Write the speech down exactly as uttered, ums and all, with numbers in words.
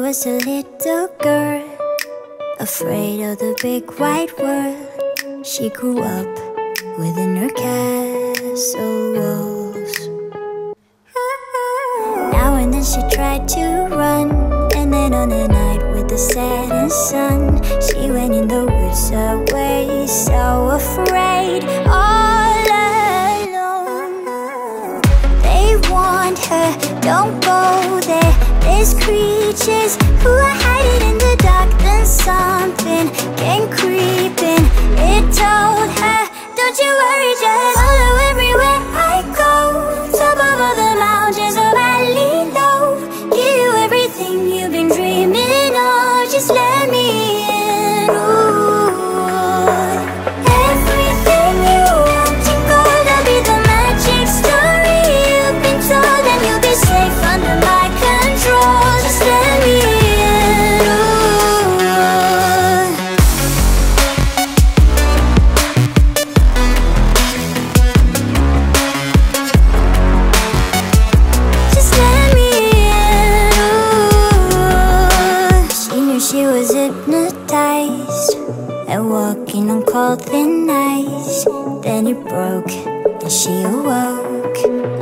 was a little girl, afraid of the big white world. She grew up within her castle walls. Now and then she tried to run, and then on a night with the setting sun, she went in the woods away, so afraid, all alone. They warned her, don't go there, there's creatures who are hiding in the dark. Then something came creeping, it told her, don't you worry, just follow everywhere I go. Top of all the mountains, a valley low, give you everything you've been dreaming of, just let me in. Ooh. Everything you want and gold, I'll be the magic story you've been told, and you'll be safe under my control, just let me in. She was hypnotized and walking on cold thin ice. Then it broke and she awoke.